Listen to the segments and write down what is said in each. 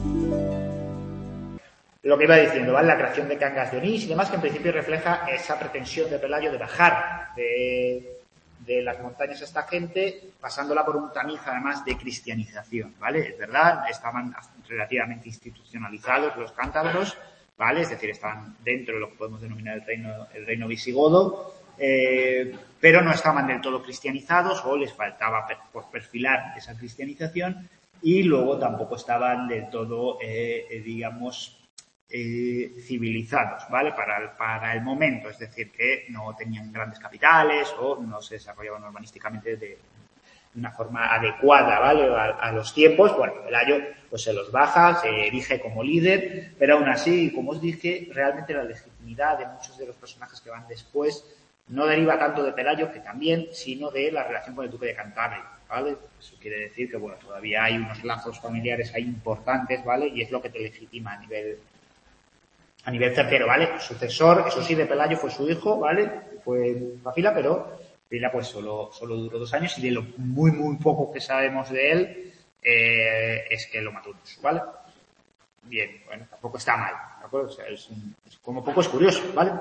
Lo que iba diciendo, ¿vale? La creación de Cangas de Onís y demás, que en principio refleja esa pretensión de Pelayo de bajar de las montañas a esta gente, pasándola por un tamiz además de cristianización, ¿vale? Es verdad, estaban relativamente institucionalizados los cántabros, ¿vale? Es decir, estaban dentro de lo que podemos denominar el reino visigodo, pero no estaban del todo cristianizados o les faltaba por perfilar esa cristianización, y luego tampoco estaban del todo, digamos, civilizados, ¿vale? Para el momento, es decir, que no tenían grandes capitales o no se desarrollaban urbanísticamente de una forma adecuada, ¿vale? A los tiempos. Bueno, Pelayo pues se los baja, se erige como líder, pero aún así, como os dije, realmente la legitimidad de muchos de los personajes que van después no deriva tanto de Pelayo, que también, sino de la relación con el duque de Cantabria, ¿vale? Eso quiere decir que, bueno, todavía hay unos lazos familiares ahí importantes, ¿vale? Y es lo que te legitima a nivel tercero, ¿vale? Sucesor, eso sí, de Pelayo fue su hijo, ¿vale? Fue Pafila, pero Pafila pues solo duró 2 años, y de lo muy poco que sabemos de él es que lo mató un oso, ¿vale? Bien, bueno, tampoco está mal, ¿de acuerdo? O sea, como poco es curioso, ¿vale?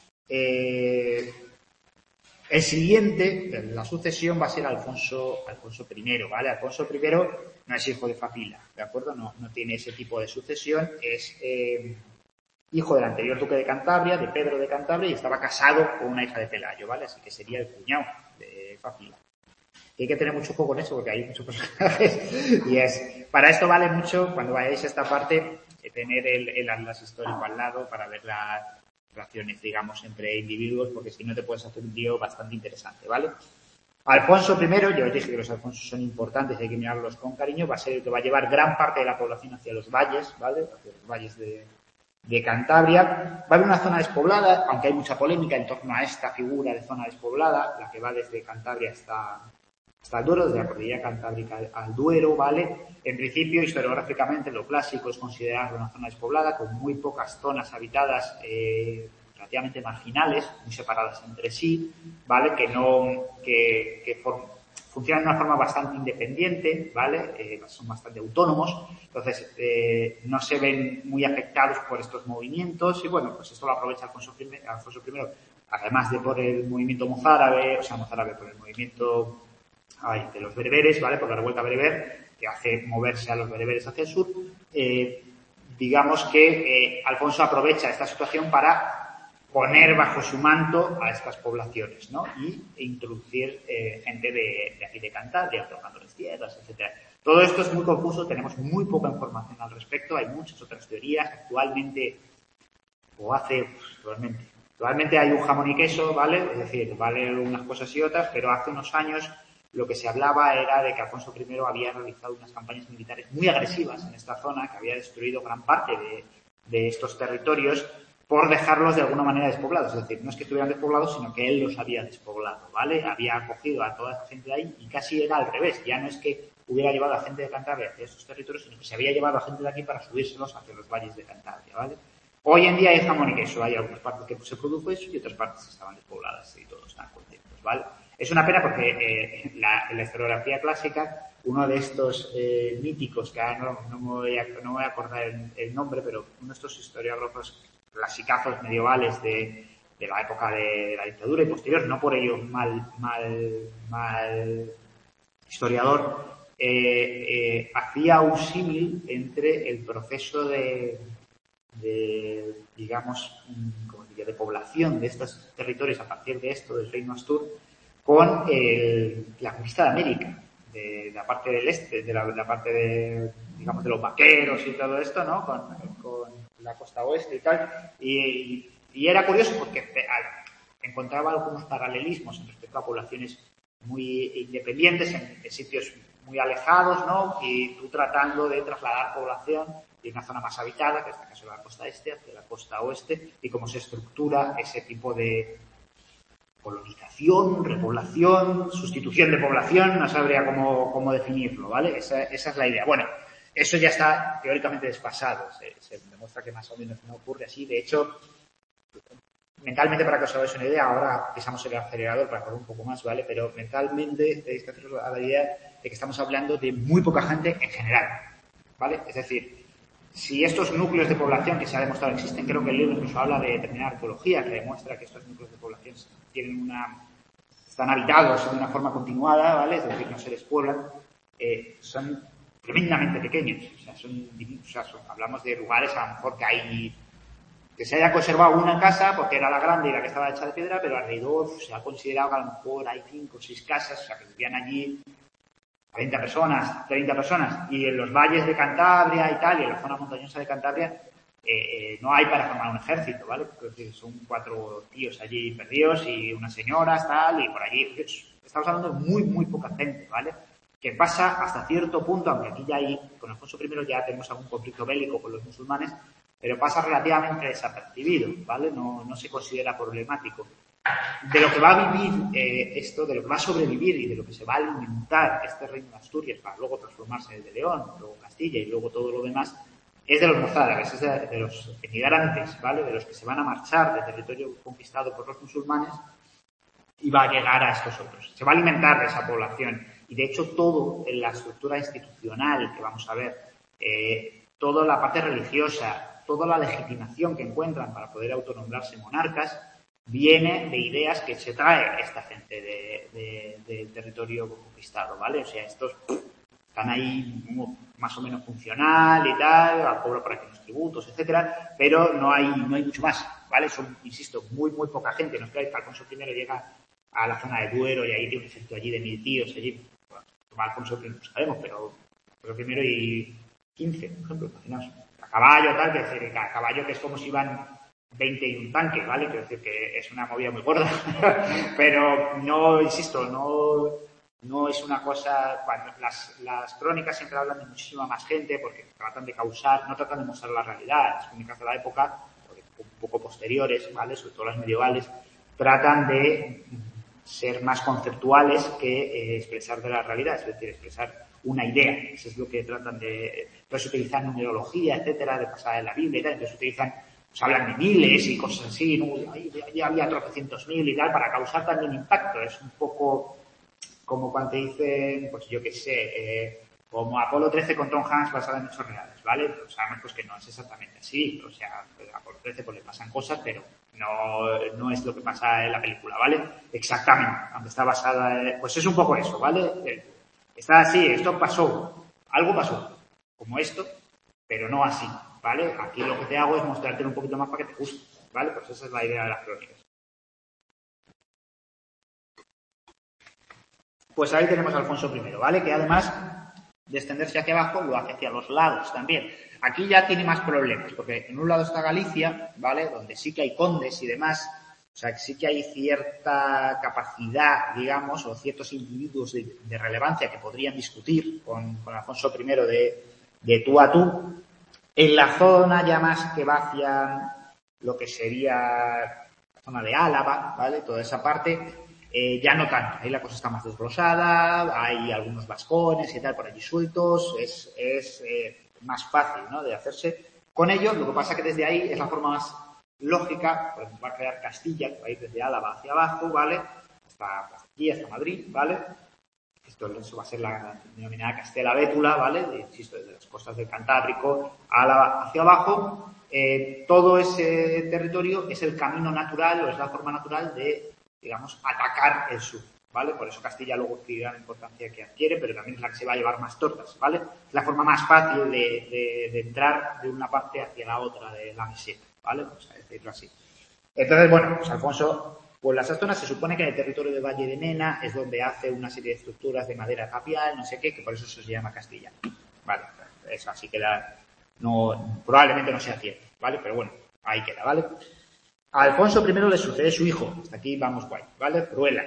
El siguiente, la sucesión, va a ser Alfonso I, ¿vale? Alfonso I no es hijo de Pafila, ¿de acuerdo? No tiene ese tipo de sucesión, es hijo del anterior duque de Cantabria, de Pedro de Cantabria, y estaba casado con una hija de Pelayo, ¿vale? Así que sería el cuñado de Pafila. Y hay que tener mucho juego con eso porque hay muchos personajes. Y para esto vale mucho, cuando vayáis a esta parte, tener el atlas histórico al lado para ver las relaciones, digamos, entre individuos, porque si no te puedes hacer un lío bastante interesante, ¿vale? Alfonso I, yo os dije que los Alfonsos son importantes y hay que mirarlos con cariño, va a ser el que va a llevar gran parte de la población hacia los valles, ¿vale? Hacia los valles de Cantabria. Va a haber una zona despoblada, aunque hay mucha polémica en torno a esta figura de zona despoblada, la que va desde Cantabria hasta el Duero, desde la cordillera cantábrica al Duero, ¿vale? En principio, historiográficamente, lo clásico es considerarlo una zona despoblada con muy pocas zonas habitadas relativamente marginales, muy separadas entre sí, ¿vale? Que funcionan de una forma bastante independiente, ¿vale? Son bastante autónomos, entonces no se ven muy afectados por estos movimientos, y bueno, pues esto lo aprovecha Alfonso I, además de por el movimiento mozárabe, por el movimiento de los bereberes, ¿vale? Por la revuelta bereber, que hace moverse a los bereberes hacia el sur. Digamos que Alfonso aprovecha esta situación para poner bajo su manto a estas poblaciones, ¿no? E introducir gente de aquí de Cantabria, otorgándoles tierras, etcétera. Todo esto es muy confuso, tenemos muy poca información al respecto, hay muchas otras teorías. Actualmente hay un jamón y queso, ¿vale? Es decir, vale unas cosas y otras, pero hace unos años lo que se hablaba era de que Alfonso I había realizado unas campañas militares muy agresivas en esta zona, que había destruido gran parte de estos territorios por dejarlos de alguna manera despoblados. Es decir, no es que estuvieran despoblados, sino que él los había despoblado, ¿vale? Había acogido a toda esa gente de ahí, y casi era al revés. Ya no es que hubiera llevado a gente de Cantabria hacia estos territorios, sino que se había llevado a gente de aquí para subírselos hacia los valles de Cantabria, ¿vale? Hoy en día hay jamón y queso. Hay algunas partes que se produjo eso y otras partes que estaban despobladas, y todos están contentos, ¿vale? Es una pena porque en la historiografía clásica, uno de estos míticos, que ahora no me voy a acordar el nombre, pero uno de estos historiógrafos clasicazos medievales de la época de la dictadura y posterior, no por ello mal historiador, hacía un símil entre el proceso de digamos, como diría, de población de estos territorios a partir de esto, del reino Astur, con la conquista de América, de la parte del este, de la parte de, digamos, de los vaqueros y todo esto, ¿no? Con la costa oeste y tal. Y era curioso porque encontraba algunos paralelismos respecto a poblaciones muy independientes en sitios muy alejados, ¿no? Y tú tratando de trasladar población de una zona más habitada, que en este caso es la costa este, hacia la costa oeste, y cómo se estructura ese tipo de colonización, repoblación, sustitución de población, no sabría cómo definirlo, ¿vale? Esa es la idea. Bueno, eso ya está teóricamente desfasado, se demuestra que más o menos no ocurre así. De hecho, mentalmente, para que os hagáis una idea, ahora pisamos el acelerador para correr un poco más, ¿vale? Pero mentalmente tenéis que haceros a la idea de que estamos hablando de muy poca gente en general, ¿vale? Es decir, si estos núcleos de población que se ha demostrado existen, creo que el libro incluso habla de determinada arqueología que demuestra que estos núcleos de población están habitados de una forma continuada, ¿vale? Es decir, no se despueblan, son tremendamente pequeños. Hablamos de lugares a lo mejor que se haya conservado una casa porque era la grande y la que estaba hecha de piedra, pero alrededor se ha considerado que a lo mejor hay 5 o 6 casas, o sea, que vivían allí 40 personas, 30 personas, y en los valles de Cantabria y tal, y en la zona montañosa de Cantabria, no hay para formar un ejército, ¿vale? Es decir, son 4 tíos allí perdidos y unas señoras, tal, y por allí. Estamos hablando de muy, muy poca gente, ¿vale? Que pasa hasta cierto punto, aunque aquí ya con Alfonso I ya tenemos algún conflicto bélico con los musulmanes, pero pasa relativamente desapercibido, ¿vale? No se considera problemático. De lo que va a vivir de lo que va a sobrevivir y de lo que se va a alimentar este reino de Asturias para luego transformarse en el de León, luego Castilla y luego todo lo demás, es de los mozárabes, es de los emigrantes, ¿vale? De los que se van a marchar del territorio conquistado por los musulmanes y va a llegar a estos otros. Se va a alimentar de esa población y de hecho todo en la estructura institucional que vamos a ver, toda la parte religiosa, toda la legitimación que encuentran para poder autonombrarse monarcas, viene de ideas que se trae esta gente del territorio conquistado, ¿vale? O sea, estos están ahí más o menos funcional y tal, cobro por aquí unos tributos, etcétera, pero no hay mucho más, ¿vale? Son, insisto, muy, muy poca gente. No es que Alfonso I llega a la zona de Duero y ahí tiene un ejército allí de 1000 tíos, allí, bueno, Alfonso I no sabemos, pero primero y 15, por ejemplo, imaginaos, a caballo, tal, que decir, a caballo que es como si iban 20 y un tanque, ¿vale? Quiero decir que es una movida muy gorda, pero no, insisto, no es una cosa, bueno, las crónicas siempre hablan de muchísima más gente porque tratan de causar, no tratan de mostrar la realidad. Las crónicas de la época, un poco posteriores, ¿vale? Sobre todo las medievales, tratan de ser más conceptuales que expresar de la realidad, es decir, expresar una idea. Eso es lo que tratan de, entonces utilizan numerología, etcétera, de pasada en la Biblia y tal, entonces utilizan, pues hablan de miles y cosas así, ¿no? Ya había tropecientos mil y tal, para causar también impacto. Es un poco como cuando te dicen, pues yo qué sé, como Apolo 13 con Tom Hanks basada en hechos reales, ¿vale? Pues sabemos pues que no es exactamente así, o sea, a Apolo 13 pues le pasan cosas, pero no es lo que pasa en la película, ¿vale? Exactamente, aunque está basada pues es un poco eso, ¿vale? Está así, esto pasó, algo pasó, como esto, pero no así, ¿vale? Aquí lo que te hago es mostrarte un poquito más para que te guste, ¿vale? Pues esa es la idea de las crónicas. Pues ahí tenemos a Alfonso I, ¿vale? Que además de extenderse hacia abajo, lo hace hacia los lados también. Aquí ya tiene más problemas, porque en un lado está Galicia, ¿vale? Donde sí que hay condes y demás, o sea, que sí que hay cierta capacidad, digamos, o ciertos individuos de relevancia que podrían discutir con Alfonso I de tú a tú. En la zona ya más que va hacia lo que sería la zona de Álava, ¿vale? Toda esa parte, ya no tanto. Ahí la cosa está más desglosada, hay algunos vascones y tal por allí sueltos, es más fácil, ¿no? De hacerse con ellos. Lo que pasa que desde ahí es la forma más lógica, pues va a crear Castilla, que va a ir desde Álava hacia abajo, ¿vale? Hasta aquí, hasta Madrid, ¿vale? Eso va a ser la denominada Castela-Bétula, ¿vale? Insisto, desde las costas del Cantábrico, Álava hacia abajo. Todo ese territorio es el camino natural o es la forma natural de, digamos, atacar el sur, ¿vale? Por eso Castilla luego adquirirá la importancia que adquiere, pero también es la que se va a llevar más tortas, ¿vale? Es la forma más fácil de entrar de una parte hacia la otra de la meseta, ¿vale? Vamos a decirlo así. Entonces, bueno, pues Alfonso, pues las zonas se supone que en el territorio de Valle de Mena es donde hace una serie de estructuras de madera tapial, no sé qué, que por eso se llama Castilla. Vale, eso así queda, probablemente no sea cierto, ¿vale? Pero bueno, ahí queda, ¿vale? A Alfonso I le sucede su hijo, hasta aquí vamos guay, ¿vale? Fruela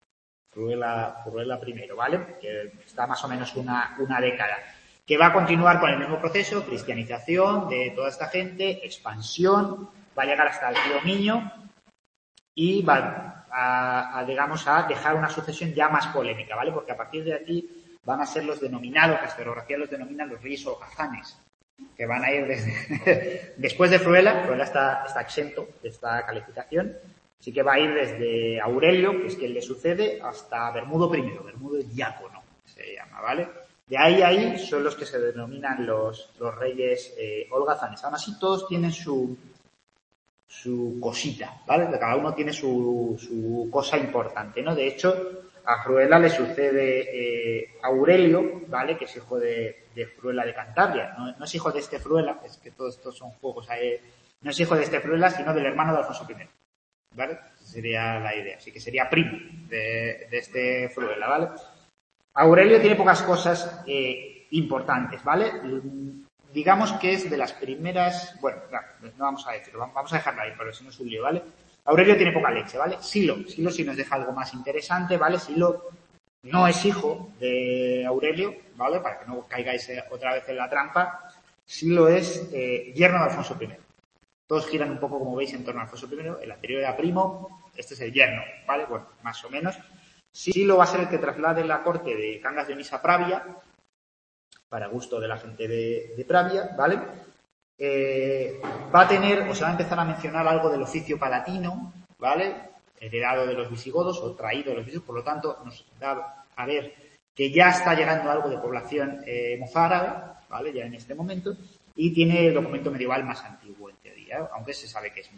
I, ¿vale? Que está más o menos una década. Que va a continuar con el mismo proceso, cristianización de toda esta gente, expansión, va a llegar hasta el tío Niño y va a dejar una sucesión ya más polémica, ¿vale? Porque a partir de aquí van a ser los denominados, la historiografía los denomina los reyes holgazanes, que van a ir desde después de Fruela está exento de esta calificación, así que va a ir desde Aurelio, que es quien le sucede, hasta Bermudo I, Bermudo el Diácono, se llama, ¿vale? De ahí son los que se denominan los reyes holgazanes. Aún así, todos tienen su cosita, ¿vale? Cada uno tiene su cosa importante, ¿no? De hecho, a Fruela le sucede Aurelio, ¿vale? Que es hijo de Fruela de Cantabria. No es hijo de este Fruela, es que todos estos son juegos. No es hijo de este Fruela, sino del hermano de Alfonso I, ¿vale? Esa sería la idea. Así que sería primo de este Fruela, ¿vale? Aurelio tiene pocas cosas importantes, ¿vale? Digamos que es de las primeras... Bueno, no vamos a decirlo, vamos a dejarlo ahí, pero si no es un lío, ¿vale? Aurelio tiene poca leche, ¿vale? Silo sí nos deja algo más interesante, ¿vale? Silo no es hijo de Aurelio, ¿vale? Para que no caigáis otra vez en la trampa. Silo es yerno de Alfonso I. Todos giran un poco, como veis, en torno a Alfonso I. El anterior era primo, este es el yerno, ¿vale? Bueno, más o menos. Silo va a ser el que traslade la corte de Cangas de Onís a Pravia, para gusto de la gente de Pravia, ¿vale? Va a tener, o se va a empezar a mencionar algo del oficio palatino, ¿vale? Heredado de los visigodos o traído de los visigodos, por lo tanto, nos da a ver que ya está llegando algo de población mozárabe, ¿vale? Ya en este momento, y tiene el documento medieval más antiguo, en teoría, aunque se sabe que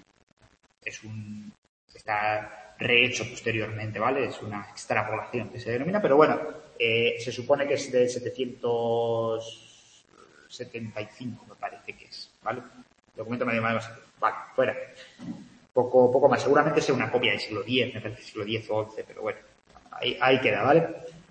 está rehecho posteriormente, ¿vale? Es una extrapolación que se denomina, pero bueno, se supone que es de 775, me parece que es, ¿vale? Documento medieval más antiguo. Vale, fuera. Poco más. Seguramente sea una copia del siglo X, me parece siglo X o XI, pero bueno, ahí queda, ¿vale?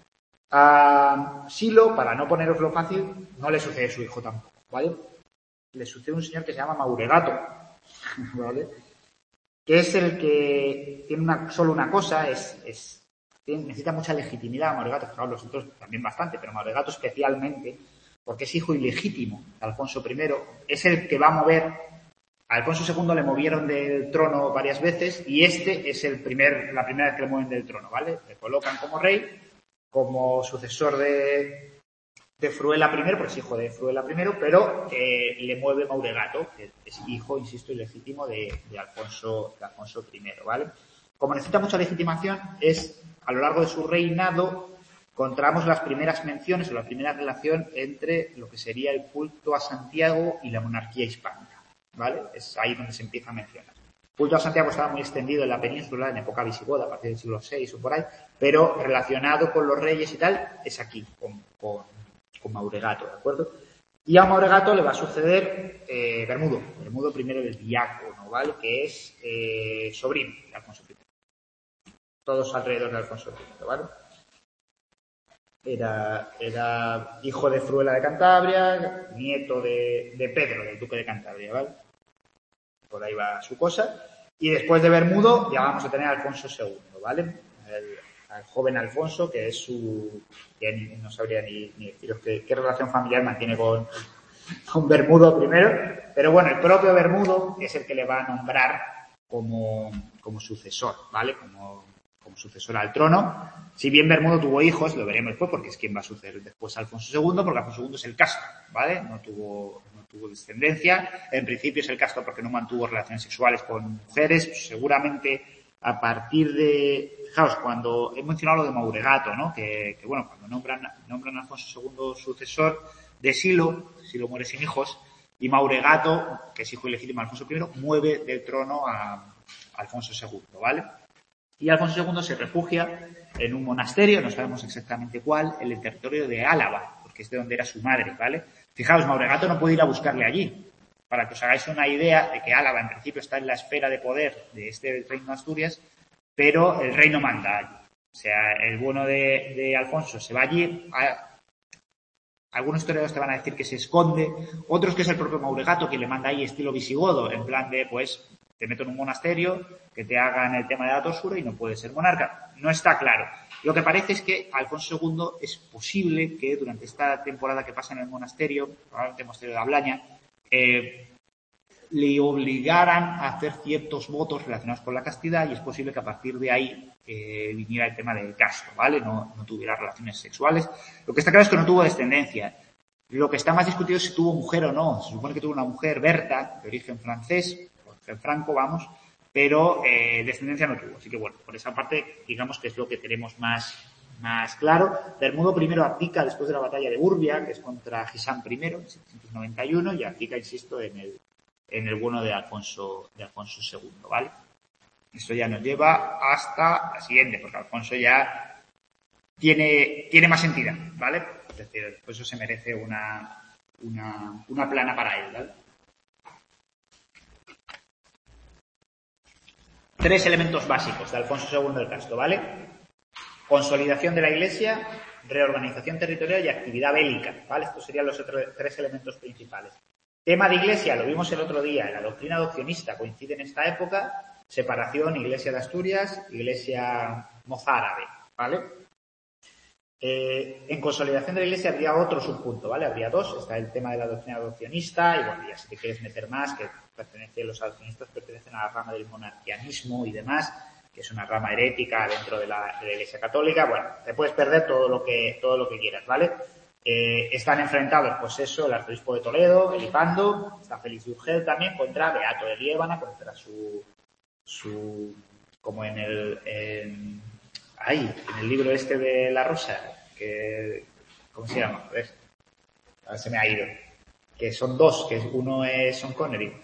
A Silo, para no poneroslo fácil, no le sucede su hijo tampoco, ¿vale? Le sucede un señor que se llama Mauregato, ¿vale? Que es el que tiene solo una cosa, necesita mucha legitimidad Mauregato, claro, los otros también bastante, pero Mauregato especialmente, porque es hijo ilegítimo de Alfonso I, es el que va a mover. A Alfonso II le movieron del trono varias veces y este es la primera vez que le mueven del trono, ¿vale? Le colocan como rey, como sucesor de Fruela I, porque es hijo de Fruela I, pero le mueve Mauregato, que es hijo, insisto, ilegítimo de Alfonso I, ¿vale? Como necesita mucha legitimación, a lo largo de su reinado encontramos las primeras menciones o la primera relación entre lo que sería el culto a Santiago y la monarquía hispánica, ¿vale? Es ahí donde se empieza a mencionar. El culto a Santiago estaba muy extendido en la península en época visigoda, a partir del siglo VI o por ahí, pero relacionado con los reyes y tal, es aquí, con Mauregato, ¿de acuerdo? Y a Mauregato le va a suceder Bermudo I del Diácono, ¿vale? Que es sobrino de Alfonso I. Todos alrededor de Alfonso I, ¿vale? Era hijo de Fruela de Cantabria, nieto de Pedro, del duque de Cantabria, ¿vale? Por ahí va su cosa. Y después de Bermudo ya vamos a tener a Alfonso II, ¿vale? Al joven Alfonso, que es que no sabría ni deciros qué relación familiar mantiene con Bermudo primero, pero bueno, el propio Bermudo es el que le va a nombrar como sucesor, ¿vale? Como sucesor al trono. Si bien Bermudo tuvo hijos, lo veremos después, porque es quien va a suceder después a Alfonso II, porque Alfonso II es el casto, ¿vale? No tuvo descendencia. En principio es el casto porque no mantuvo relaciones sexuales con mujeres. Pues seguramente a partir de... Fijaos, cuando he mencionado lo de Mauregato, ¿no? Que bueno, cuando nombran a Alfonso II sucesor de Silo muere sin hijos, y Mauregato, que es hijo ilegítimo de Alfonso I, mueve del trono a Alfonso II, ¿vale? Y Alfonso II se refugia en un monasterio, no sabemos exactamente cuál, en el territorio de Álava, porque es de donde era su madre, ¿vale? Fijaos, Mauregato no puede ir a buscarle allí. Para que os hagáis una idea de que Álava en principio está en la esfera de poder de este reino de Asturias, pero el rey no manda allí. O sea, el bueno de Alfonso se va allí. Algunos historiadores te van a decir que se esconde, otros que es el propio Mauregato quien le manda ahí estilo visigodo, en plan de, pues, te meto en un monasterio, que te hagan el tema de la tosura y no puedes ser monarca. No está claro. Lo que parece es que Alfonso II es posible que durante esta temporada que pasa en el monasterio, probablemente el monasterio de Ablaña, le obligaran a hacer ciertos votos relacionados con la castidad y es posible que a partir de ahí viniera el tema del casto, ¿vale? No tuviera relaciones sexuales. Lo que está claro es que no tuvo descendencia. Lo que está más discutido es si tuvo mujer o no. Se supone que tuvo una mujer, Berta, de origen francés, origen franco, vamos, pero descendencia no tuvo. Así que bueno, por esa parte digamos que es lo que tenemos más más claro. Bermudo I abdica después de la batalla de Urbia, que es contra Gisán I, en 791, y abdica, insisto, en el bueno de Alfonso II, ¿vale? Esto ya nos lleva hasta la siguiente, porque Alfonso ya tiene más entidad, ¿vale? Es decir, por eso se merece una plana para él, ¿vale? 3 elementos básicos de Alfonso II del Casto, ¿vale? Consolidación de la Iglesia, reorganización territorial y actividad bélica, ¿vale? Estos serían los otros 3 elementos principales. Tema de Iglesia, lo vimos el otro día, la doctrina adopcionista coincide en esta época, separación, Iglesia de Asturias, Iglesia mozárabe, ¿vale? En consolidación de la Iglesia habría otro subpunto, ¿vale? Habría 2, está el tema de la doctrina adopcionista, y bueno, ya si te quieres meter más, que los adopcionistas pertenecen a la rama del monarquianismo y demás, que es una rama herética dentro de la Iglesia católica. Bueno, te puedes perder todo lo que quieras, ¿vale? Están enfrentados, pues eso, el arzobispo de Toledo, Elipando, está Félix de Urgel también, contra Beato de Liébana, contra su como en el libro este de La Rosa, que, ¿cómo se llama? A ver, se me ha ido. Que son 2, que uno es Sean Connery.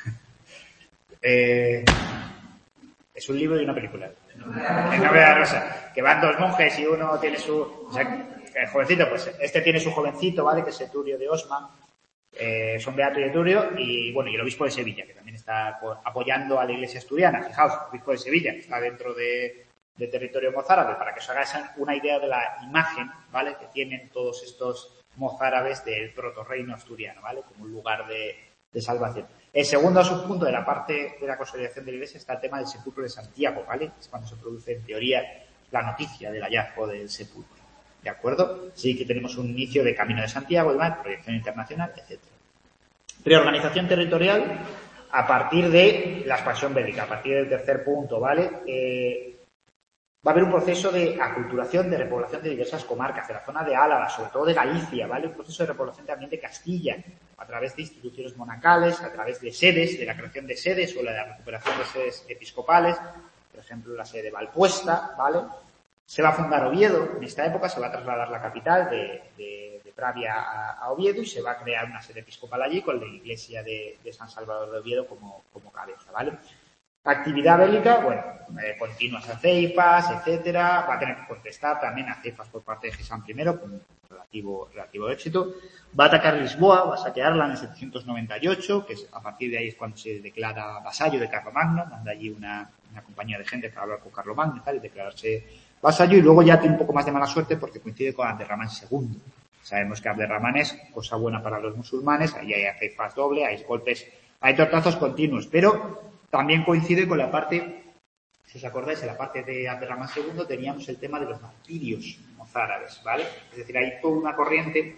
Es un libro y una película. El nombre de La Rosa. Que van 2 monjes y uno tiene su... O sea, el jovencito, pues este tiene su jovencito, ¿vale? Que es Eturio de Osma. Son Beato y Eturio, y bueno, y el obispo de Sevilla, que también está apoyando a la Iglesia asturiana. Fijaos, el obispo de Sevilla, que está dentro de territorio mozárabe, para que os hagáis una idea de la imagen, ¿vale? Que tienen todos estos mozárabes del protorreino asturiano, ¿vale? Como un lugar de salvación. El segundo subpunto de la parte de la consolidación de la Iglesia está el tema del sepulcro de Santiago, ¿vale? Es cuando se produce, en teoría, la noticia del hallazgo del sepulcro. ¿De acuerdo? Sí que tenemos un inicio de Camino de Santiago, demás, proyección internacional, etc. Reorganización territorial a partir de la expansión bélica, a partir del tercer punto, ¿vale? Va a haber un proceso de aculturación, de repoblación de diversas comarcas, de la zona de Álava, sobre todo de Galicia, ¿vale? Un proceso de repoblación también de Castilla, a través de instituciones monacales, a través de sedes, de la creación de sedes o la recuperación de sedes episcopales, por ejemplo, la sede de Valpuesta, ¿vale? Se va a fundar Oviedo, en esta época se va a trasladar la capital de Pravia a Oviedo y se va a crear una sede episcopal allí con la iglesia de San Salvador de Oviedo como cabeza, ¿vale? Actividad bélica, bueno, continuas aceipas, etcétera. Va a tener que contestar también aceipas por parte de Gisán I con relativo éxito. Va a atacar Lisboa, va a saquearla en el 798, que a partir de ahí es cuando se declara vasallo de Carlomagno. Manda allí una compañía de gente para hablar con Carlomagno y tal, y declararse vasallo. Y luego ya tiene un poco más de mala suerte porque coincide con Abderramán II. Sabemos que Abderramán es cosa buena para los musulmanes. Ahí hay aceifas doble, hay golpes, hay tortazos continuos, pero también coincide con la parte, si os acordáis, en la parte de Abderramán II teníamos el tema de los martirios mozárabes, ¿vale? Es decir, hay toda una corriente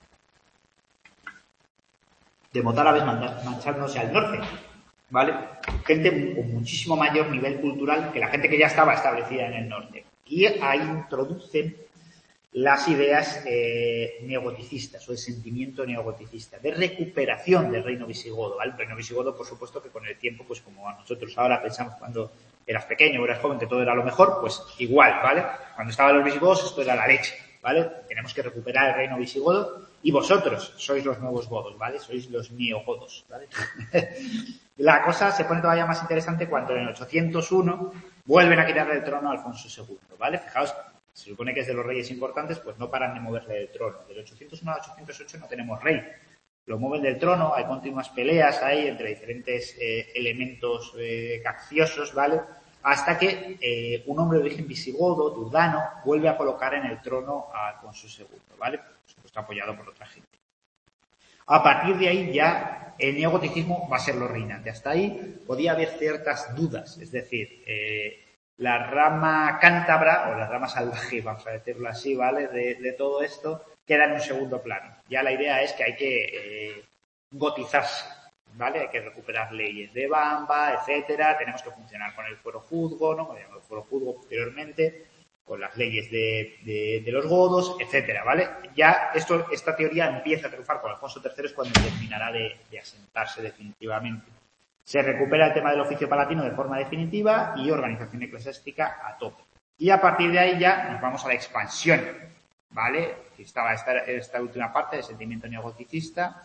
de mozárabes manchándose al norte, ¿vale? Gente con muchísimo mayor nivel cultural que la gente que ya estaba establecida en el norte. Y ahí introducen las ideas neogoticistas o el sentimiento neogoticista, de recuperación del reino visigodo, ¿vale? El reino visigodo, por supuesto, que con el tiempo, pues como nosotros ahora pensamos cuando eras pequeño o eras joven que todo era lo mejor, pues igual, ¿vale? Cuando estaban los visigodos esto era la leche, ¿vale? Tenemos que recuperar el reino visigodo y vosotros sois los nuevos godos, ¿vale? Sois los neogodos, ¿vale? La cosa se pone todavía más interesante cuando en el 801 vuelven a quitarle el trono a Alfonso II, ¿vale? Fijaos, se supone que es de los reyes importantes, pues no paran de moverle del trono. Del 801 al 808 no tenemos rey. Lo mueven del trono, hay continuas peleas ahí entre diferentes elementos cacciosos, ¿vale? Hasta que un hombre de origen visigodo, Durdano, vuelve a colocar en el trono a Alfonso II, ¿vale? Por supuesto apoyado por otra gente. A partir de ahí ya el neogoticismo va a ser lo reinante. Hasta ahí podía haber ciertas dudas, es decir, la rama cántabra, o la rama salvaje, vamos a decirlo así, ¿vale? De todo esto, queda en un segundo plano. Ya la idea es que hay que gotizarse, ¿vale? Hay que recuperar leyes de Bamba, etcétera. Tenemos que funcionar con el fuero juzgo, ¿no? Con el fuero juzgo posteriormente, con las leyes de los godos, etcétera, ¿vale? Ya esta teoría empieza a triunfar con Alfonso III, es cuando terminará de asentarse definitivamente. Se recupera el tema del oficio palatino de forma definitiva y organización eclesiástica a tope. Y a partir de ahí ya nos vamos a la expansión, ¿vale? Estaba esta última parte del sentimiento neogoticista.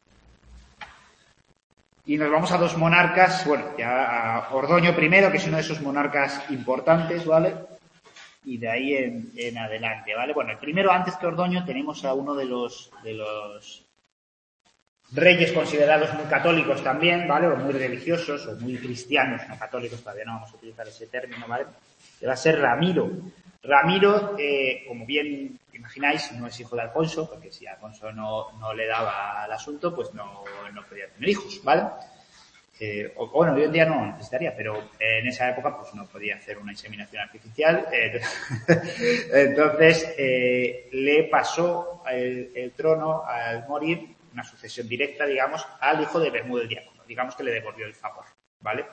Y nos vamos a dos monarcas, bueno, ya a Ordoño I, que es uno de esos monarcas importantes, ¿vale? Y de ahí en adelante, ¿vale? Bueno, el primero, antes que Ordoño, tenemos a uno de los reyes considerados muy católicos también, ¿vale? O muy religiosos, o muy cristianos, no católicos, todavía no vamos a utilizar ese término, ¿vale? Que va a ser Ramiro. Ramiro, como bien imagináis, no es hijo de Alfonso, porque si Alfonso no le daba al asunto, pues no podía tener hijos, ¿vale? Bueno, hoy en día no necesitaría, pero en esa época pues no podía hacer una inseminación artificial. Entonces, le pasó el trono al morir, una sucesión directa, digamos, al hijo de Bermúdez Diácono. Digamos que le devolvió el favor, ¿vale?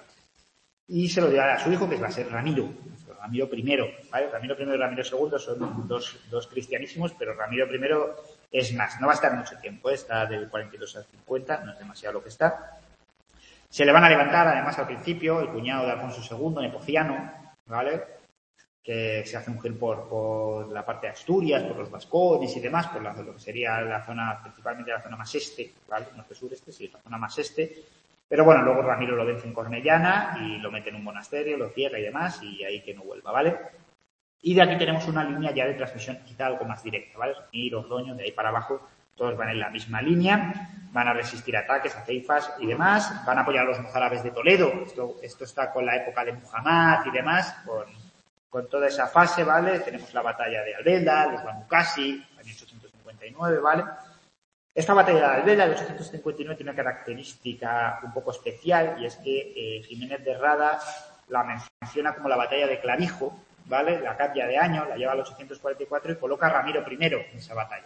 Y se lo dio a su hijo, que va a ser Ramiro I, ¿vale? Ramiro I y Ramiro II son dos cristianísimos, pero Ramiro I es más, no va a estar mucho tiempo, está del 42 al 50, no es demasiado lo que está. Se le van a levantar, además, al principio, el cuñado de Alfonso II, Nepociano, ¿vale? Que se hace ungir por la parte de Asturias, por los vascones y demás, por lo que sería la zona, principalmente la zona más este, ¿vale? Norte-sureste, sí, la zona más este. Pero bueno, luego Ramiro lo vence en Cornellana y lo mete en un monasterio, lo cierra y demás, y ahí que no vuelva, ¿vale? Y de aquí tenemos una línea ya de transmisión quizá algo más directa, ¿vale? Ramiro, Ordoño, de ahí para abajo, todos van en la misma línea, van a resistir ataques, aceifas y demás, van a apoyar a los mozárabes de Toledo, esto está con la época de Muhammad y demás, con toda esa fase, ¿vale? Tenemos la batalla de Albelda, los Banu-Qasi, en 1859, ¿vale? Esta batalla de Albelda de 1859 tiene una característica un poco especial, y es que Jiménez de Rada la menciona como la batalla de Clavijo, ¿vale? La cambia de año, la lleva al 844 y coloca a Ramiro I en esa batalla.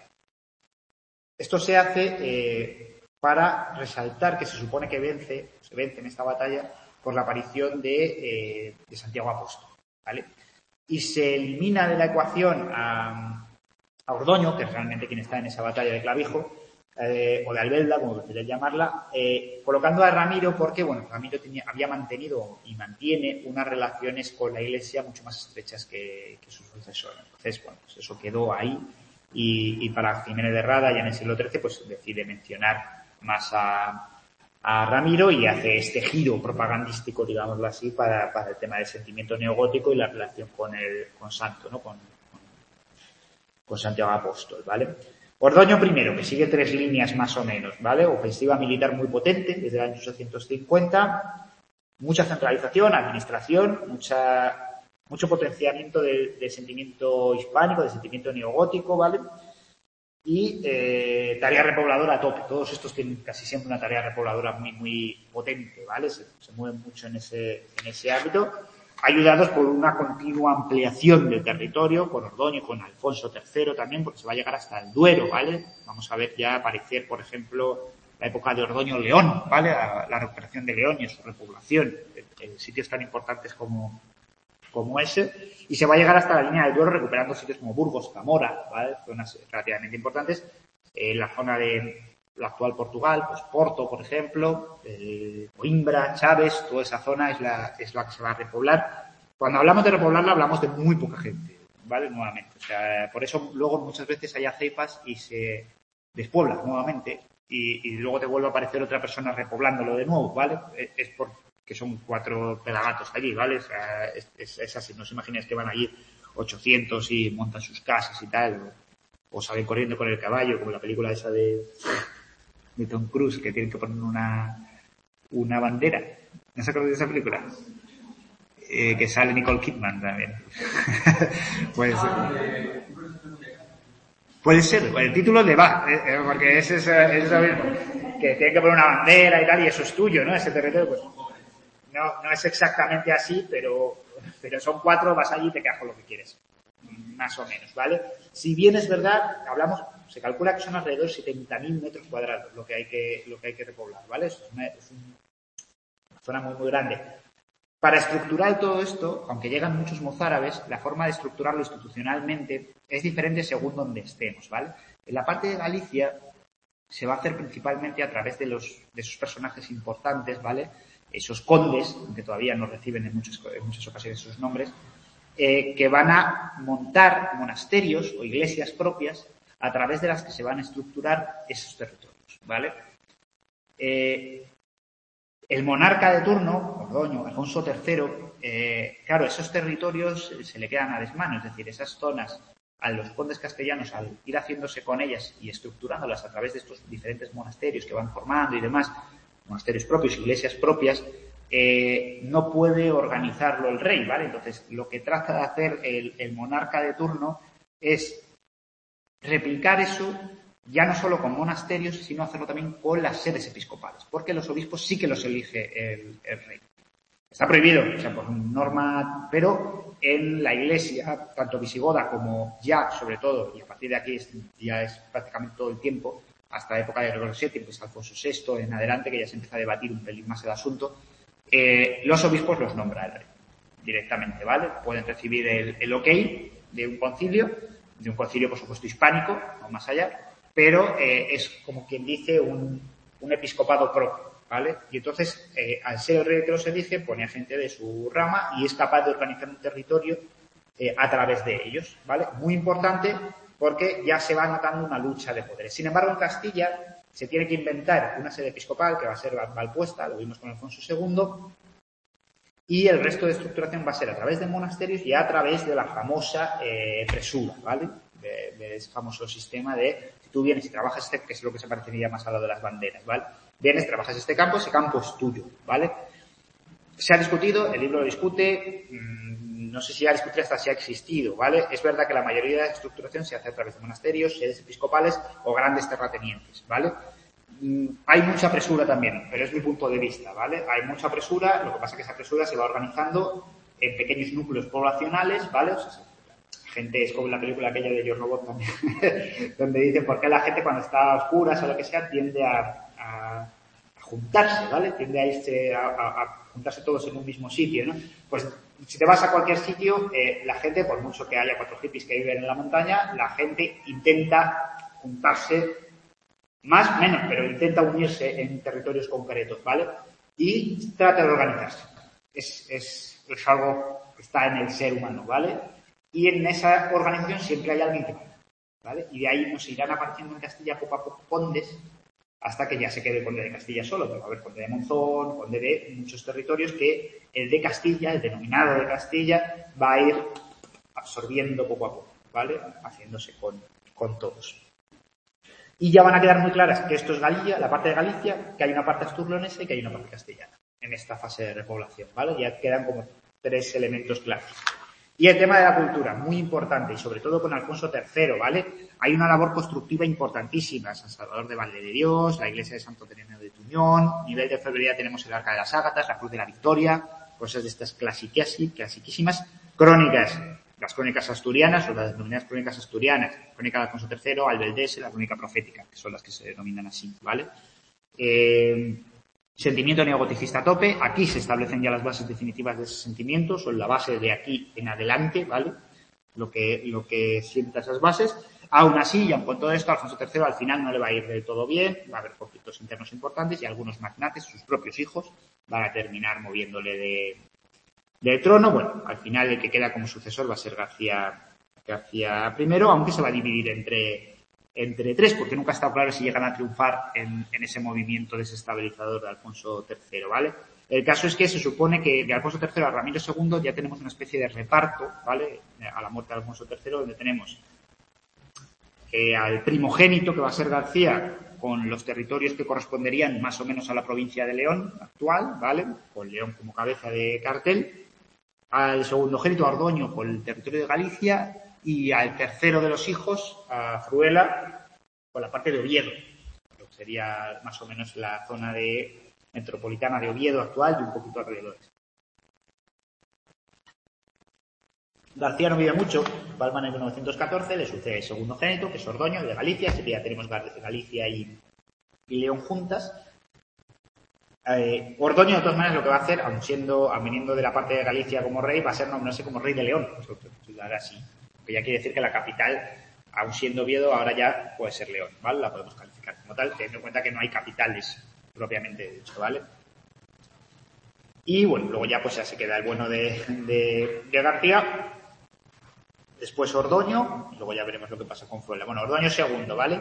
Esto se hace para resaltar que se supone que se vence en esta batalla por la aparición de Santiago Apóstol, ¿vale? Y se elimina de la ecuación a Ordoño, que es realmente quien está en esa batalla de Clavijo, o de Albelda, como prefieres llamarla, colocando a Ramiro porque, bueno, Ramiro había mantenido y mantiene unas relaciones con la Iglesia mucho más estrechas que su sucesor. Entonces, bueno, pues eso quedó ahí y para Jiménez de Rada, ya en el siglo XIII, pues decide mencionar más a Ramiro y hace este giro propagandístico, digámoslo así, para el tema del sentimiento neogótico y la relación con Santo, ¿no? Con Santiago Apóstol, ¿vale? Ordoño I, que sigue tres líneas más o menos, ¿vale? Ofensiva militar muy potente desde el año 850, mucha centralización, administración, mucho potenciamiento del sentimiento hispánico, del sentimiento neogótico, ¿vale? Y tarea repobladora a tope. Todos estos tienen casi siempre una tarea repobladora muy, muy potente, ¿vale? Se mueven mucho en ese ámbito, ayudados por una continua ampliación del territorio, con Ordoño y con Alfonso III también, porque se va a llegar hasta el Duero, ¿vale? Vamos a ver ya aparecer, por ejemplo, la época de Ordoño-León, ¿vale? La recuperación de León y su repoblación en sitios tan importantes como ese, y se va a llegar hasta la línea del Duero recuperando sitios como Burgos, Zamora, ¿vale? Zonas relativamente importantes, la zona de la actual Portugal, pues Porto, por ejemplo, Coimbra, Chaves, toda esa zona es la que se va a repoblar. Cuando hablamos de repoblarla hablamos de muy poca gente, ¿vale? Nuevamente, o sea, por eso luego muchas veces hay aceipas y se despuebla nuevamente y luego te vuelve a aparecer otra persona repoblándolo de nuevo, ¿vale? Es que son 4 pelagatos allí, ¿vale? O sea, es así, no os imagináis que van allí 800 y montan sus casas y tal, o salen corriendo con el caballo, como la película esa de Tom Cruise, que tienen que poner una bandera. ¿No se acuerdan de esa película? Que sale Nicole Kidman también. Pues, puede ser, el título le va, porque es eso mismo, que tienen que poner una bandera y tal, y eso es tuyo, ¿no? Ese territorio, pues no es exactamente así, pero son 4, vas allí y te quedas con lo que quieres. Más o menos, ¿vale? Si bien es verdad, se calcula que son alrededor de 70.000 metros cuadrados lo que hay que repoblar, ¿vale? Es una zona muy, muy grande. Para estructurar todo esto, aunque llegan muchos mozárabes, la forma de estructurarlo institucionalmente es diferente según donde estemos, ¿vale? En la parte de Galicia se va a hacer principalmente a través de esos personajes importantes, ¿vale? Esos condes, que todavía no reciben en muchas ocasiones esos nombres, que van a montar monasterios o iglesias propias a través de las que se van a estructurar esos territorios, ¿vale? El monarca de turno, Ordoño, Alfonso III, claro, esos territorios se le quedan a desmano, es decir, esas zonas a los condes castellanos, al ir haciéndose con ellas y estructurándolas a través de estos diferentes monasterios que van formando y demás, monasterios propios, iglesias propias, no puede organizarlo el rey, ¿vale? Entonces, lo que trata de hacer el monarca de turno es replicar eso ya no solo con monasterios, sino hacerlo también con las sedes episcopales, porque los obispos sí que los elige el rey. Está prohibido, o sea, por norma, pero en la Iglesia, tanto visigoda como ya, sobre todo, y a partir de aquí ya es prácticamente todo el tiempo, hasta la época de Gregorio VII, pues Alfonso VI en adelante, que ya se empieza a debatir un pelín más el asunto, los obispos los nombra el rey directamente, ¿vale? Pueden recibir el ok de un concilio, por supuesto hispánico, o más allá, pero es como quien dice un episcopado propio, ¿vale? Y entonces, al ser el rey que los elige, pone a gente de su rama y es capaz de organizar un territorio a través de ellos, ¿vale? Muy importante porque ya se va notando una lucha de poderes. Sin embargo, en Castilla se tiene que inventar una sede episcopal que va a ser Valpuesta, lo vimos con Alfonso II, y el resto de estructuración va a ser a través de monasterios y a través de la famosa presura, ¿vale? De ese famoso sistema de, si tú vienes y trabajas que es lo que se parecería más a lo de las banderas, ¿vale? Vienes, trabajas ese campo, ese campo es tuyo, ¿vale? Se ha discutido, el libro lo discute, no sé si ha discutido hasta si ha existido, ¿vale? Es verdad que la mayoría de la estructuración se hace a través de monasterios, sedes episcopales o grandes terratenientes, ¿vale? Hay mucha presura también, pero es mi punto de vista, ¿vale? Hay mucha presura, lo que pasa es que esa presura se va organizando en pequeños núcleos poblacionales, ¿vale? O sea, gente, es como la película aquella de Yo Robot también, donde dice por qué la gente cuando está a oscuras o lo que sea tiende a juntarse, ¿vale? Tiende a irse, a juntarse todos en un mismo sitio, ¿no? Pues si te vas a cualquier sitio, la gente, por mucho que haya 4 hippies que viven en la montaña, la gente intenta juntarse más, menos, pero intenta unirse en territorios concretos, ¿vale? Y trata de organizarse. Es algo que está en el ser humano, ¿vale? Y en esa organización siempre hay alguien que manda, ¿vale? Y de ahí nos irán apareciendo en Castilla poco a poco condes hasta que ya se quede el conde de Castilla solo, pero va a haber conde de Monzón, conde de muchos territorios que el de Castilla, el denominado de Castilla, va a ir absorbiendo poco a poco, ¿vale? Haciéndose con todos. Y ya van a quedar muy claras que esto es Galicia, la parte de Galicia, que hay una parte asturleonesa y que hay una parte castellana en esta fase de repoblación, ¿vale? Ya quedan como 3 elementos claros. Y el tema de la cultura, muy importante, y sobre todo con Alfonso III, ¿vale? Hay una labor constructiva importantísima. San Salvador de Valle de Dios, la iglesia de Santo Tereno de Tuñón, a nivel de orfebrería tenemos el Arca de las Ágatas, la Cruz de la Victoria, cosas de estas clasiquísimas. Crónicas, las crónicas asturianas, o las denominadas crónicas asturianas, crónica de Alfonso III, Albeldes, la crónica profética, que son las que se denominan así, ¿vale? Sentimiento neogoticista a tope. Aquí se establecen ya las bases definitivas de ese sentimiento. Son la base de aquí en adelante, ¿vale? Lo que sienta esas bases. Aún así, y aun con todo esto, Alfonso III al final no le va a ir del todo bien. Va a haber conflictos internos importantes y algunos magnates, sus propios hijos, van a terminar moviéndole del trono. Bueno, al final el que queda como sucesor va a ser García I, aunque se va a dividir entre 3, porque nunca está claro si llegan a triunfar en ese movimiento desestabilizador de Alfonso III, ¿vale? El caso es que se supone que de Alfonso III a Ramiro II ya tenemos una especie de reparto, ¿vale? A la muerte de Alfonso III, donde tenemos al primogénito, que va a ser García, con los territorios que corresponderían más o menos a la provincia de León actual, ¿vale? Con León como cabeza de cartel. Al segundogénito, Ordoño, con el territorio de Galicia. Y al tercero de los hijos, a Fruela, con la parte de Oviedo, lo que sería más o menos la zona metropolitana de Oviedo actual y un poquito alrededor. García no vive mucho, Palma en 1914, le sucede el segundogénito, que es Ordoño, de Galicia, así que ya tenemos Galicia y León juntas. Ordoño, de todas maneras, lo que va a hacer, aun viniendo de la parte de Galicia como rey, va a ser nombrarse como rey de León, ahora sí. Que ya quiere decir que la capital, aun siendo Oviedo, ahora ya puede ser León, ¿vale? La podemos calificar como tal, teniendo en cuenta que no hay capitales propiamente dicho, ¿vale? Y bueno, luego ya pues ya se queda el bueno de García, Después Ordoño, y luego ya veremos lo que pasa con Fruela. Bueno, Ordoño segundo, ¿vale?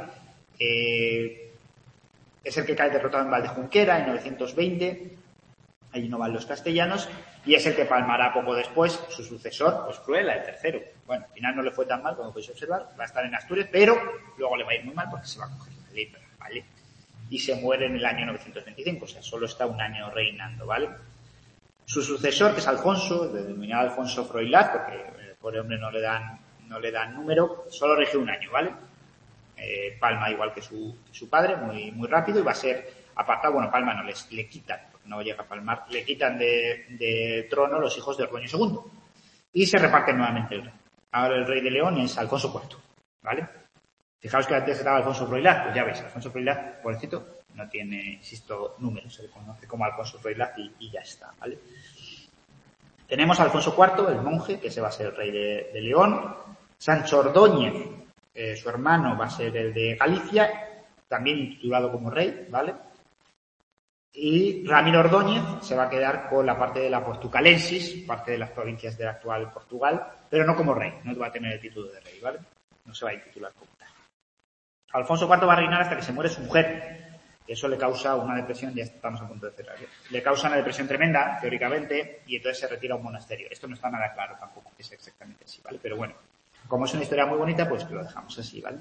Es el que cae derrotado en Valdejunquera en 920. Allí no van los castellanos. Y es el que palmará poco después su sucesor, pues Fruela, el tercero. Bueno, al final no le fue tan mal, como podéis observar. Va a estar en Asturias, pero luego le va a ir muy mal porque se va a coger la lepra, ¿vale? Y se muere en el año 925, o sea, solo está un año reinando, ¿vale? Su sucesor, que es Alfonso, denominado Alfonso Froilaz, porque el pobre hombre no le dan número, solo rige un año, ¿vale? Palma igual que su padre, muy rápido, y va a ser apartado. Bueno, Palma no le quitan, porque no llega a palmar, le quitan de trono los hijos de Ordoño II. Y se reparten nuevamente el rey. Ahora el rey de León es Alfonso IV, ¿vale? Fijaos que antes estaba Alfonso Froilaz, pues ya veis, Alfonso Froilaz, pobrecito, no tiene, insisto, números, se le conoce como Alfonso Froilaz y ya está, ¿vale? Tenemos a Alfonso IV, el monje, que ese va a ser el rey de León. Sancho Ordóñez, su hermano, va a ser el de Galicia, también titulado como rey, ¿vale? Y Ramiro Ordóñez se va a quedar con la parte de la Portucalensis, parte de las provincias del actual Portugal, pero no como rey, no va a tener el título de rey, ¿vale? No se va a titular como tal. Alfonso IV va a reinar hasta que se muere su mujer. Eso le causa una depresión, ya estamos a punto de cerrar. Le causa una depresión tremenda, teóricamente, y entonces se retira a un monasterio. Esto no está nada claro tampoco, que es exactamente así, ¿vale? Pero bueno, como es una historia muy bonita, pues lo dejamos así, ¿vale?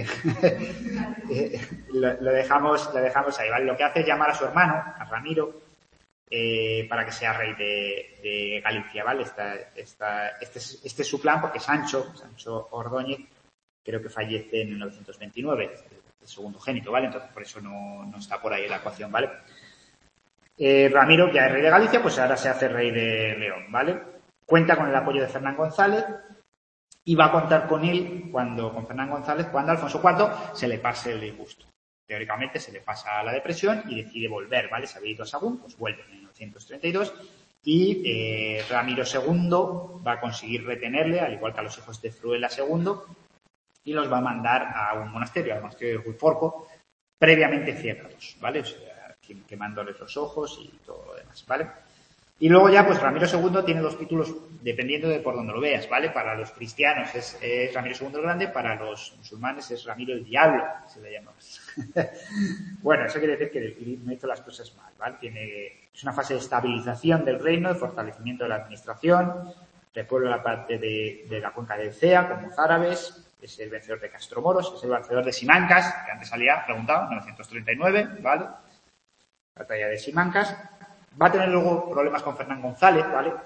Lo dejamos ahí, ¿vale? Lo que hace es llamar a su hermano, a Ramiro, para que sea rey de Galicia, ¿vale? Este es su plan, porque Sancho Ordóñez, creo que fallece en 1929, el segundo génito, ¿vale? Entonces por eso no está por ahí en la ecuación, ¿vale? Ramiro, ya es rey de Galicia, pues ahora se hace rey de León, ¿vale? Cuenta con el apoyo de Fernán González y va a contar con él con Fernán González cuando a Alfonso IV se le pase el disgusto. Teóricamente se le pasa la depresión y decide volver, ¿vale? Se había ido a Sagún, pues vuelve en 1932 y Ramiro II va a conseguir retenerle, al igual que a los hijos de Fruela II, y los va a mandar a un monasterio, al monasterio de Guiforco, previamente ciegados, ¿vale? O sea, quemándoles los ojos y todo lo demás, ¿vale? Y luego ya, pues Ramiro II tiene dos títulos, dependiendo de por donde lo veas, ¿vale? Para los cristianos es Ramiro II el Grande, para los musulmanes es Ramiro el Diablo, se le llama. Bueno, eso quiere decir que no hizo las cosas mal, ¿vale? Es una fase de estabilización del reino, de fortalecimiento de la administración, repueblo la parte de la cuenca del Cea, con los árabes, es el vencedor de Castromoros, es el vencedor de Simancas, que antes salía preguntado, 939, ¿vale? Batalla de Simancas. Va a tener luego problemas con Fernán González, ¿vale?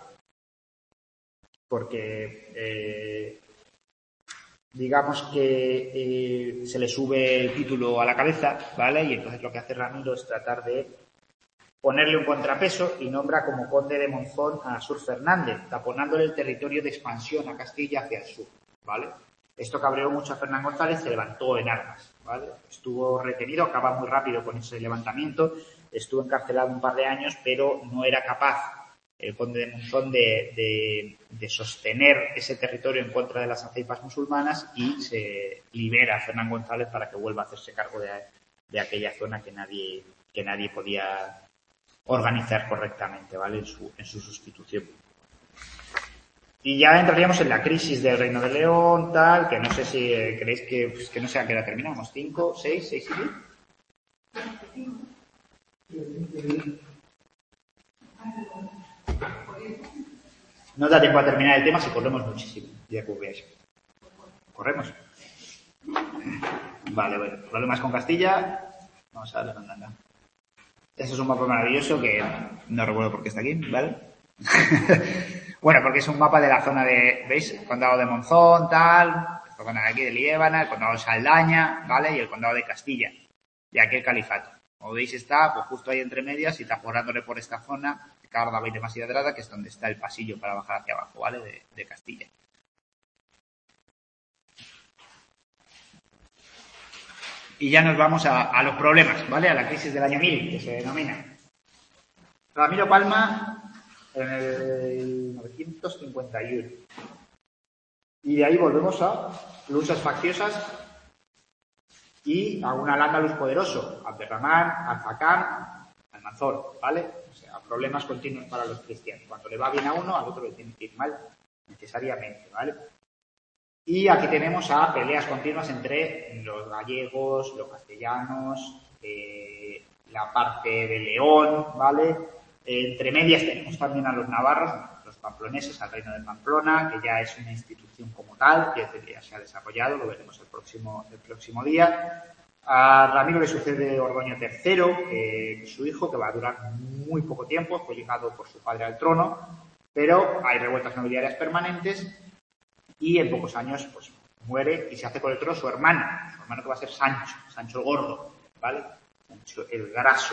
Porque digamos que se le sube el título a la cabeza, ¿vale? Y entonces lo que hace Ramiro es tratar de ponerle un contrapeso y nombra como conde de Monzón a Sur Fernández, taponándole el territorio de expansión a Castilla hacia el sur, ¿vale? Esto cabreó mucho a Fernán González, se levantó en armas, ¿vale? Estuvo retenido, acaba muy rápido con ese levantamiento, estuvo encarcelado un par de años, pero no era capaz el conde de Monzón de sostener ese territorio en contra de las aceifas musulmanas y se libera a Fernán González para que vuelva a hacerse cargo de aquella zona que nadie podía organizar correctamente, ¿vale? En su sustitución. Y ya entraríamos en la crisis del Reino de León, tal, que no sé si creéis que no sé a qué hora terminamos, 5, 6 y 10. No da tiempo a terminar el tema si corremos muchísimo, ya que veáis. ¿Corremos? Vale, bueno, problemas con Castilla. Vamos a ver dónde anda. Este es un mapa maravilloso que no recuerdo por qué está aquí, ¿vale? Bueno, porque es un mapa de la zona de, ¿veis? El condado de Monzón, tal, la zona de aquí de Liébana, el condado de Saldaña, ¿vale? Y el condado de Castilla. Y aquí el califato. Como veis está, pues justo ahí entre medias y taponándole por esta zona, Carda, Beite más Hidrada, que es donde está el pasillo para bajar hacia abajo, ¿vale? De Castilla. Y ya nos vamos a los problemas, ¿vale? A la crisis del año 1000, que se denomina. Ramiro Palma en el 951. Y de ahí volvemos a luchas facciosas y a un al-Ándalus poderoso, Abderramán, Al-Fakán, Almanzor, ¿vale? O sea, problemas continuos para los cristianos. Cuando le va bien a uno, al otro le tiene que ir mal, necesariamente, ¿vale? Y aquí tenemos a peleas continuas entre los gallegos, los castellanos, la parte de León, ¿vale? Entre medias tenemos también a los navarros, los pamploneses, al reino de Pamplona, que ya es una institución como tal, que ya se ha desarrollado, lo veremos el próximo día. A Ramiro le sucede Ordoño III, su hijo, que va a durar muy poco tiempo, fue ligado por su padre al trono, pero hay revueltas nobiliarias permanentes y en pocos años pues muere y se hace con el trono su hermano que va a ser Sancho el Gordo, ¿vale? Sancho el Graso.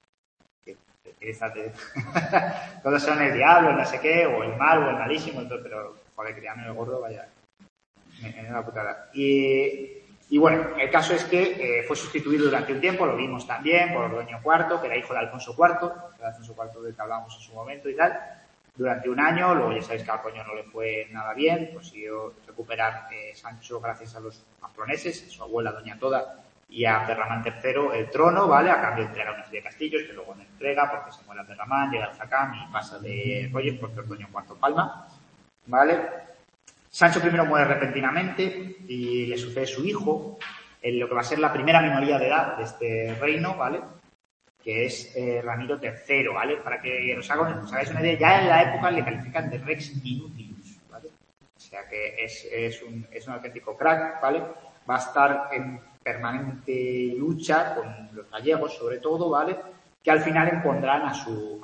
Todos son el diablo, no sé qué, o el mal, o el malísimo, pero joder, criarme el gordo, vaya, en una putada. Y bueno, el caso es que fue sustituido durante un tiempo, lo vimos también, por Ordoño IV, que era hijo de Alfonso IV del que hablábamos en su momento y tal, durante un año. Luego ya sabéis que a Ordoño no le fue nada bien, consiguió recuperar Sancho gracias a los pamploneses, a su abuela Doña Toda, y a Perramán III el trono, ¿vale? A cambio de entregar una serie de castillos que luego no entrega porque se muere Perramán, llega el Zacam y pasa de rollos porque Ordoño IV palma, ¿vale? Sancho I muere repentinamente y le sucede su hijo en lo que va a ser la primera minoría de edad de este reino, ¿vale? Que es Ramiro III, ¿vale? Para que os hagáis una idea, ya en la época le califican de Rex Inutilus, ¿vale? O sea que es un auténtico crack, ¿vale? Va a estar en permanente lucha con los gallegos, sobre todo, ¿vale? Que al final impondrán a su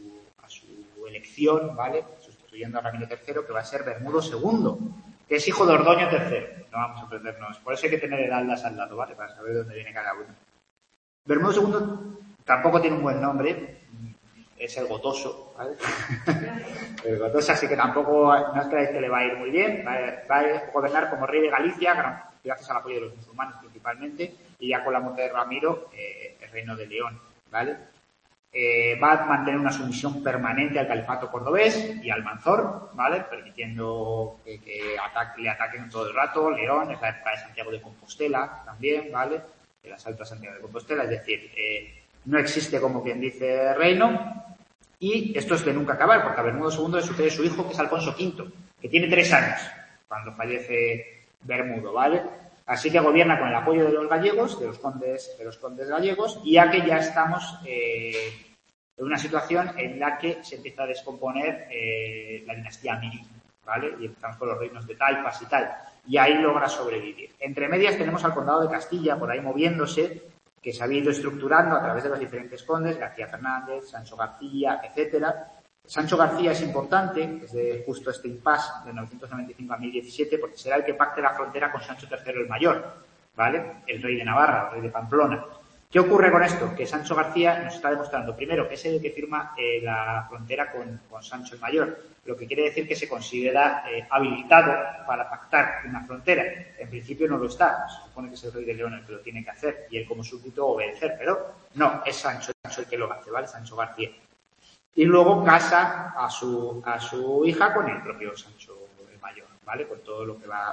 elección, ¿vale? Sustituyendo a Ramiro III, que va a ser Bermudo II, que es hijo de Ordoño III. No vamos a aprendernos. Por eso hay que tener heraldas al lado, ¿vale? Para saber dónde viene cada uno. Bermudo II tampoco tiene un buen nombre. Es el Gotoso, ¿vale? El Gotoso, así que tampoco, no creáis que le va a ir muy bien. Va a gobernar como rey de Galicia, gracias al apoyo de los musulmanes principalmente, y ya con la muerte de Ramiro, el reino de León, ¿vale? Va a mantener una sumisión permanente al califato cordobés y al Manzor, ¿vale? Permitiendo que le ataquen todo el rato. León, es la época de Santiago de Compostela también, ¿vale? El asalto a Santiago de Compostela, es decir, no existe, como quien dice, reino. Y esto es de nunca acabar, porque a Bermudo II le sucede su hijo, que es Alfonso V, que tiene 3 años cuando fallece Bermudo, ¿vale? Así que gobierna con el apoyo de los gallegos, de los condes gallegos, y ya que ya estamos en una situación en la que se empieza a descomponer la dinastía Miri, ¿vale? Y empezamos con los reinos de Taipas y tal, y ahí logra sobrevivir. Entre medias tenemos al condado de Castilla, por ahí moviéndose, que se había ido estructurando a través de los diferentes condes, García Fernández, Sancho García, etcétera. Sancho García es importante, desde justo este impasse de 995 a 1017, porque será el que pacte la frontera con Sancho III el Mayor, ¿vale? El rey de Navarra, el rey de Pamplona. ¿Qué ocurre con esto? Que Sancho García nos está demostrando, primero, que es el que firma la frontera con Sancho el Mayor, lo que quiere decir que se considera habilitado para pactar una frontera. En principio no lo está, se supone que es el rey de León el que lo tiene que hacer y él como súbdito obedecer, pero no, es Sancho el que lo hace, ¿vale? Sancho García. Y luego casa a su hija con el propio Sancho el Mayor, ¿vale? Con todo lo que va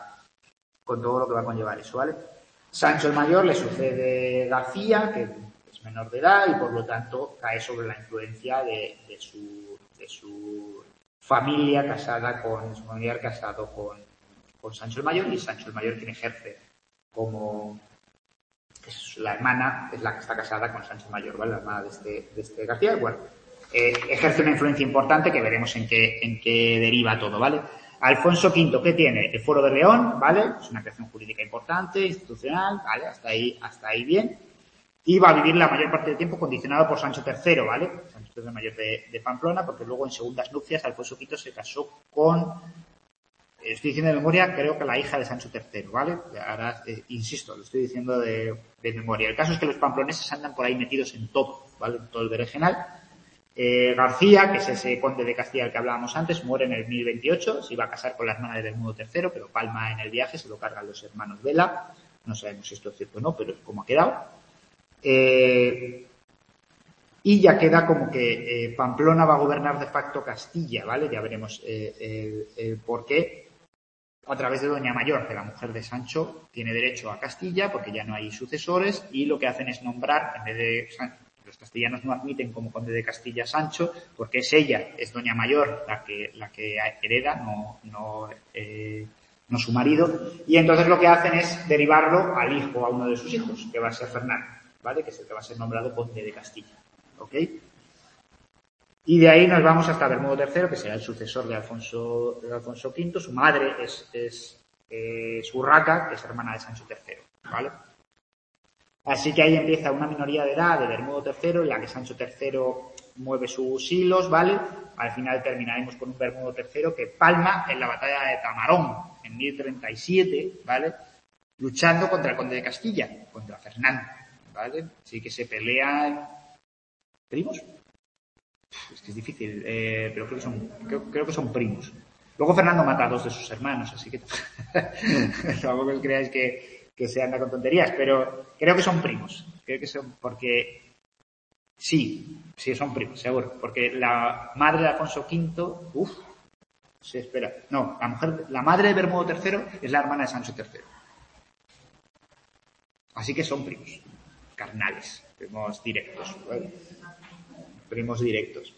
a conllevar eso, ¿vale? Sancho el Mayor le sucede García, que es menor de edad y por lo tanto cae sobre la influencia de su familia casada con su familiar casado con Sancho el Mayor, y Sancho el Mayor quien ejerce como la hermana, es la que está casada con Sancho el Mayor, ¿vale? La hermana de este García. Bueno, ejerce una influencia importante que veremos en qué deriva todo, ¿vale? Alfonso V, ¿qué tiene? El Fuero de León, ¿vale? Es una creación jurídica importante, institucional, ¿vale? Hasta ahí bien. Y va a vivir la mayor parte del tiempo condicionado por Sancho III, ¿vale? Sancho III Mayor de Pamplona, porque luego en segundas nupcias Alfonso V se casó con, estoy diciendo de memoria, creo que la hija de Sancho III, ¿vale? Ahora, insisto, lo estoy diciendo de memoria. El caso es que los pamploneses andan por ahí metidos en todo, ¿vale? En todo el berenjenal. García, que es ese conde de Castilla del que hablábamos antes, muere en el 1028, se iba a casar con la hermana de Bermudo III, pero palma en el viaje, se lo cargan los hermanos Vela, no sabemos si esto es cierto o no, pero es como ha quedado. Y ya queda como que Pamplona va a gobernar de facto Castilla, ¿vale? Ya veremos el por qué. A través de Doña Mayor, de la mujer de Sancho, tiene derecho a Castilla porque ya no hay sucesores y lo que hacen es nombrar, en vez de los castellanos no admiten como conde de Castilla a Sancho porque es ella, es Doña Mayor la que hereda, no no su marido, y entonces lo que hacen es derivarlo al hijo, a uno de sus hijos, que va a ser Fernando, ¿vale? Que es el que va a ser nombrado conde de Castilla, ¿ok? Y de ahí nos vamos hasta Bermudo III, que será el sucesor de Alfonso V. Su madre es Urraca, que es hermana de Sancho III, ¿vale? Así que ahí empieza una minoría de edad de Bermudo III, en la que Sancho III mueve sus hilos, ¿vale? Al final terminaremos con un Bermudo III que palma en la batalla de Tamarón, en 1037, ¿vale? Luchando contra el conde de Castilla, contra Fernando, ¿vale? Así que se pelean... ¿Primos? Es que es difícil, pero creo que son primos. Luego Fernando mata a dos de sus hermanos, así que tampoco os creáis que se anda con tonterías, pero creo que son primos. Creo que son porque sí, son primos, seguro. Porque la madre de Alfonso V, espera. No, la madre de Bermudo III es la hermana de Sancho III. Así que son primos, carnales, primos directos, ¿vale? Primos directos.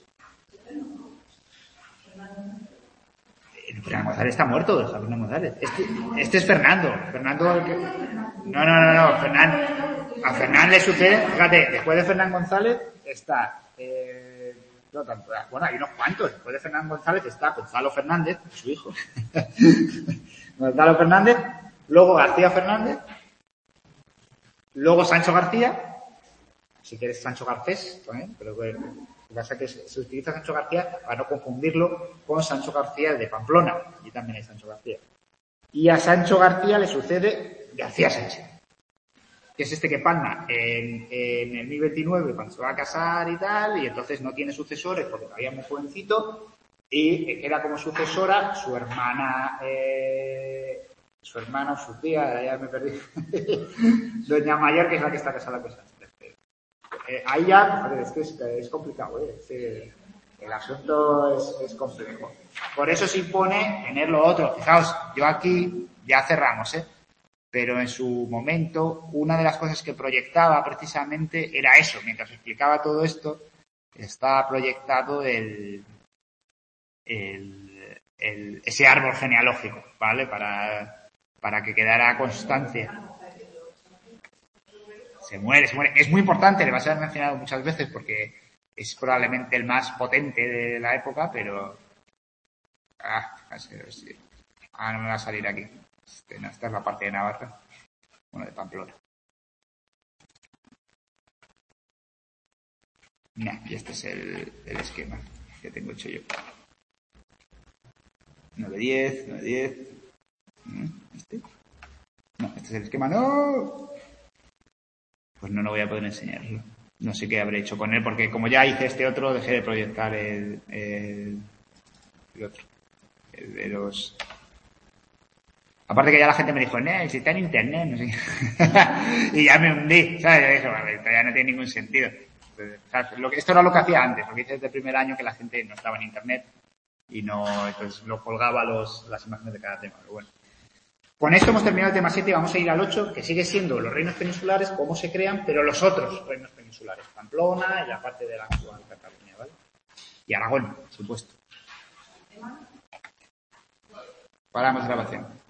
Fernando González está muerto, Fernando González. Este es Fernando. No. A Fernando le sucede, fíjate, después de Fernando González está, bueno, hay unos cuantos. Después de Fernando González está Gonzalo Fernández, su hijo. Gonzalo Fernández, luego García Fernández, luego Sancho García, si quieres Sancho Garcés, también, pero bueno, lo que pasa es que se utiliza Sancho García para no confundirlo con Sancho García de Pamplona, y también hay Sancho García. Y a Sancho García le sucede García Sánchez, que es este que palma en el 1029 cuando se va a casar y tal, y entonces no tiene sucesores porque todavía es muy jovencito, y queda como sucesora su hermana o su tía, ya me perdí, Doña Mayor, que es la que está casada con Sánchez. Ahí ya, es que es complicado, el asunto es complejo. Por eso se impone tener lo otro. Fijaos, yo aquí ya cerramos, pero en su momento una de las cosas que proyectaba precisamente era eso. Mientras explicaba todo esto, estaba proyectado ese árbol genealógico, ¿vale? Para que quedara constancia. Se muere. Es muy importante, le va a ser mencionado muchas veces porque es probablemente el más potente de la época, pero... no me va a salir aquí. Esta es la parte de Navarra. Bueno, de Pamplona. Y este es el esquema que tengo hecho yo. 9-10. ¿Este? No, este es el esquema. ¡No! Pues no voy a poder enseñarlo. No sé qué habré hecho con él, porque como ya hice este otro, dejé de proyectar el otro. El de los... Aparte que ya la gente me dijo, si está en internet, no sé. Y ya me hundí, ¿sabes? Yo dije, vale, esto ya no tiene ningún sentido. Esto era lo que hacía antes, lo que hice desde el primer año, que la gente no estaba en internet y no, entonces lo colgaba las imágenes de cada tema, pero bueno. Con esto hemos terminado el tema 7 y vamos a ir al 8, que sigue siendo los reinos peninsulares, cómo se crean, pero los otros reinos peninsulares. Pamplona y la parte de la actual Cataluña, ¿vale? Y Aragón, por supuesto. Paramos grabación.